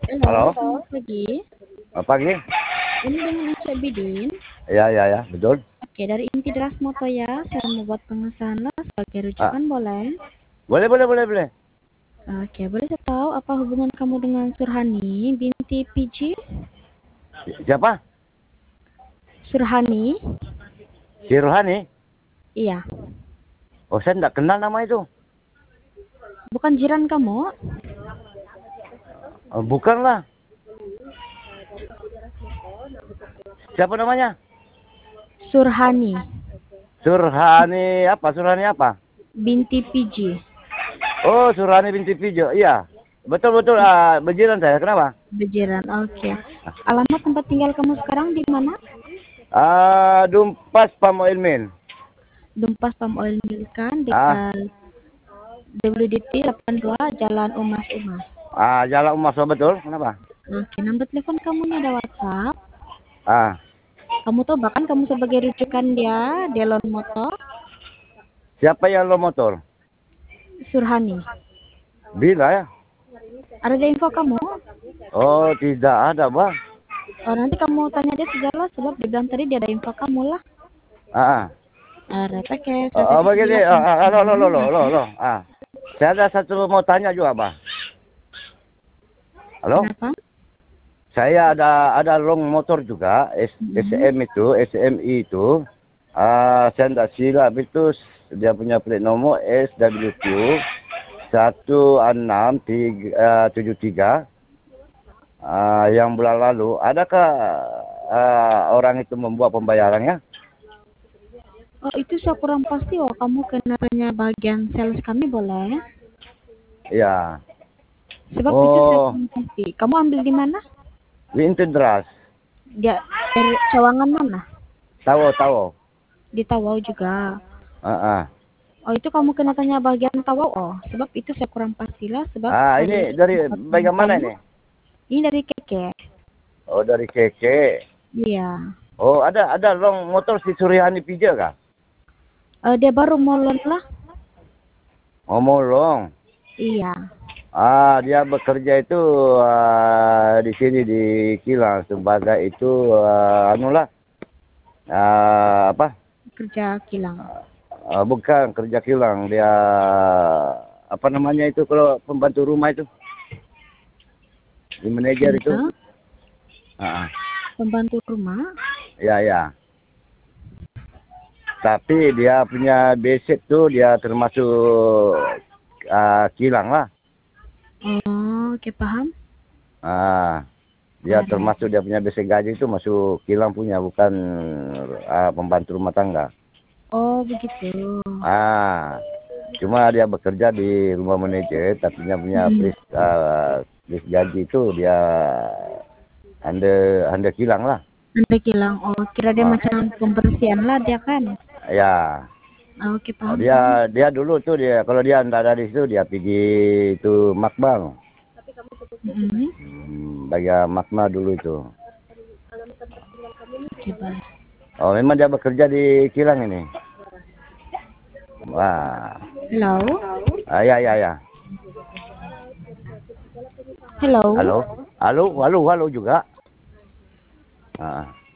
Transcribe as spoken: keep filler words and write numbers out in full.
Halo, Halo, selamat pagi. selamat pagi. Ini dengan Ica Bidin. Ya, ya, ya, betul. Oke, dari Inti Deras Moto ya. Saya mau buat pengesahan lah sebagai Ah, rujukan boleh? boleh, boleh, boleh, boleh. Oke, boleh saya tahu apa hubungan kamu dengan Surhani binti P J? Siapa? Surhani? Si Rohani? Iya. Oh, saya tidak kenal nama itu. Bukan jiran kamu? Oh, bukanlah. Siapa namanya? Surhani Surhani apa? Surhani apa? binti P J. Oh, Surhani binti Pijo. Iya. Betul, betul. Ah, berjiran saya. Kenapa? Bejiran. Oke. Alamat tempat tinggal kamu sekarang di mana? Ah, Dumpas Palm Oil Mill. Dumpas Palm Oil Mill kan Ah, dekat W D T delapan puluh dua Jalan Umas Umas. ah, Jalan Umas, oh, betul. Kenapa? Oke, nomor telepon kamu ini ada WhatsApp. Ah, Kamu tahu bahkan kamu sebagai rujukan dia, Delon Motor, siapa yang lo motor? Surhani. Bila ya? Ada info kamu? Oh, tidak ada, bang. Oh, nanti kamu tanya dia segala sebab dia bilang tadi dia ada info kamu lah. Ah, ah. Alright, oke. Oh, Saya oh, kasih begini, dulu oh, oh, lo, lo, lo, lo, lo, informasinya. lo. Ah, saya ada satu mau tanya juga, Bang. Halo? Kenapa? Saya ada ada long motor juga, S, Mm-hmm. SM itu, S M I itu. Ah, saya tidak silap itu dia punya plat nomor S W Q satu enam tiga tujuh tiga. Ah, yang bulan lalu, adakah ah, orang itu membuat pembayarannya? Oh, itu saya kurang pasti. Oh, kamu kena tanya bagian sales kami boleh? Ya. Sebab itu saya Oh, kurang pasti. Kamu ambil di mana? di Interdras. Dia dari Cawangan mana? Tahu, tahu. Di Tawau juga. Ah, ah. Oh, itu kamu kena tanya bagian Tawau. Oh, sebab itu saya kurang pastilah sebab Ah, saya ini dari dapat bagaimana infonya. ini? Ini dari Keke. Oh, dari Keke. Iya. Oh, ada ada long motor si Suryani Pija kah? Eh, dia baru molon lah. Ngomong long. Iya. Ah, dia bekerja itu ah, di sini di Kilang sebagai itu ah, anulah ah, apa? Kerja kilang. Ah, bukan kerja kilang, dia apa namanya itu kalau pembantu rumah itu? Di manajer itu. Iya. Ah, ah. Pembantu rumah. Ya, ya. Tapi dia punya basic tuh dia termasuk ah, kilang lah. Oh, oke paham. Ah, dia Alright. termasuk dia punya basic gaji itu masuk kilang punya, bukan ah, pembantu rumah tangga. Oh, begitu. Ah, cuma dia bekerja di rumah manajer, tapi dia punya Hmm. list, ah, list gaji itu dia under under kilang lah. Anda kilang. Oh, kira dia Ah, macam pembersihan lah dia kan. ya. Oh, oke Oh, paham dia paham. dia dulu tuh dia kalau dia nggak ada di situ dia pergi itu Makbang. Mm-hmm. Hmm, bagian Makma dulu itu. Oke baik. Oh, memang dia bekerja di kilang ini. Wah. Hello. Ah, ya, ya, ya. Hello. Halo? Halo, halo, halo juga. Ah.